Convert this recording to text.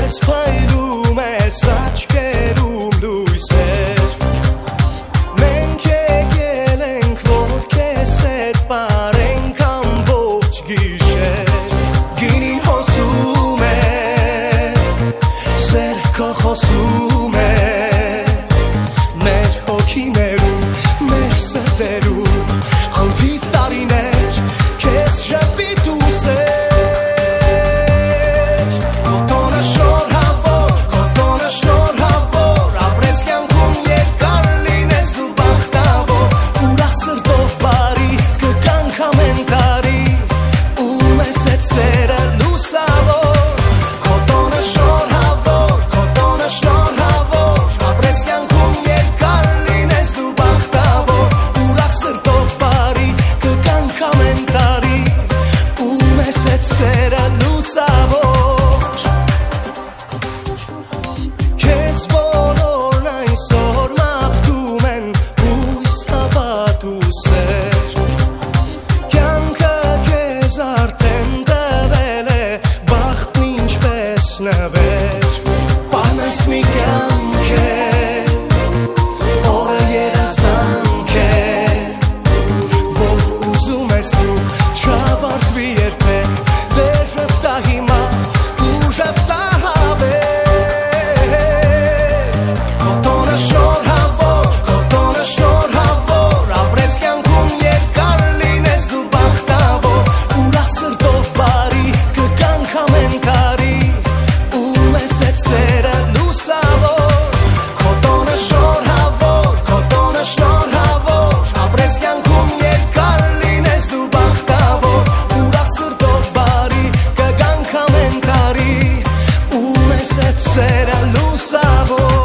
Ես փայլում ես աչքերում լույսեր Մենք եկել ենք որ քեզ հետ պարենք ամբողջ գիշեր Գինին հոսում է Սեր քո խոսում է Մեր հոգիներում մեր սրտերում Անթիվ տարիներ քեզ շփիտ ու սեր Նվեր Պանես մի կյանք է Օրը երազանք է Որ ուզում ես դու չավարտվի երբեք Դե ժպտա հիմա ու ժպտա հավեր Կոտոնը շնորհավոր, կոտոնը շնորհավոր Ապրես կյանքում երկար լինես դու բախտավոր Ուրախ սրտով բարի կգանք ամեն տարի Սերը լուսավոր Կոտոնը շնորհավոր Կոտոնը շնորհավոր Ապրես կյանքում երկար լինես դու բախտավոր Ուրախ սրտով բարի կգանք ամեն տարի Ու մեզ հետ սերը լուսավոր